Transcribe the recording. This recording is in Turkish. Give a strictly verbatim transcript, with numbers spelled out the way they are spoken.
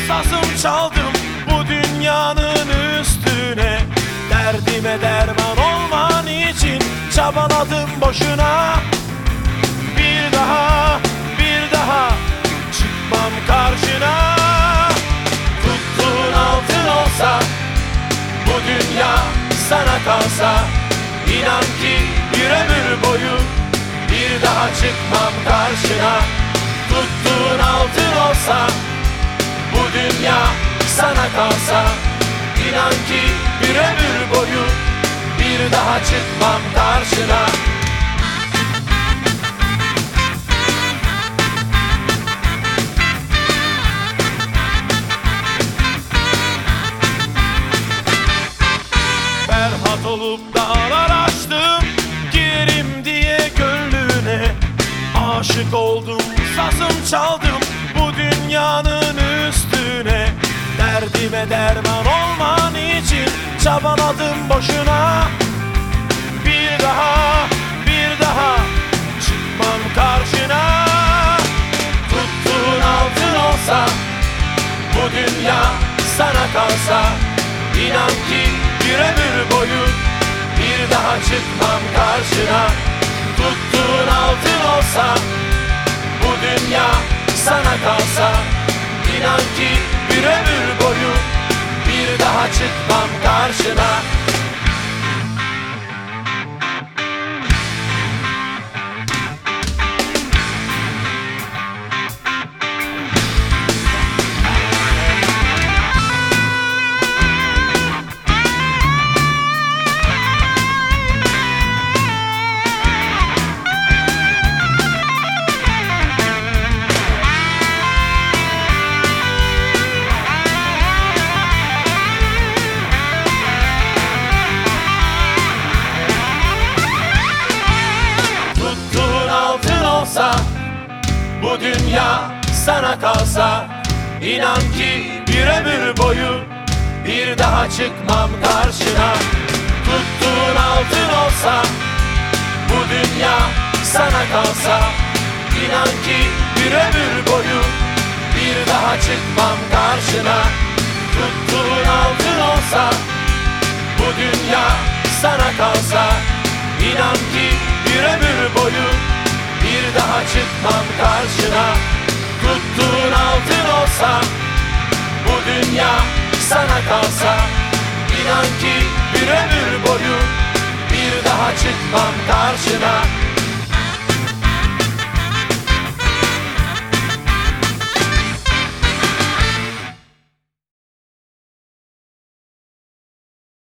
sazım çaldım bu dünyanın üstüne. Derdime derman olman için çabaladım boşuna. Bir daha, bir daha çıkmam karşına. Tuttuğun altın olsa, bu dünya sana kalsa, İnan ki bir ömür boyu bir daha çıkmam karşına. Tuttuğun altın olsa, bu dünya sana kalsa, İnan ki bir ömür boyu bir daha çıkmam karşına. Berhat olup dağlar aştım, girerim diye gönlüne. Aşık oldum, sazım çaldım bu dünyanın üstüne. Derdime derman olman için çabaladım boşuna. Bir daha, bir daha çıkmam karşına. Tuttuğun altın olsa, bu dünya sana kalsa, İnan ki bir ömür boyu bir daha çıkmam karşına. Tuttuğun altın olsa, bu dünya sana kalsa, İnan ki bir ömür boyu bir daha çıkmam karşına. Bu dünya sana kalsa, İnan ki bir ömür boyu bir daha çıkmam karşına. Tuttuğun altın olsa, bu dünya sana kalsa, İnan ki bir ömür boyu bir daha çıkmam karşına. Tuttuğun altın olsa, bu dünya sana kalsa, İnan ki bir ömür boyu bir daha çıkmam karşına. Tuttuğun altın olsa, bu dünya sana kalsa, İnan ki bir ömür boyu bir daha çıkmam karşına.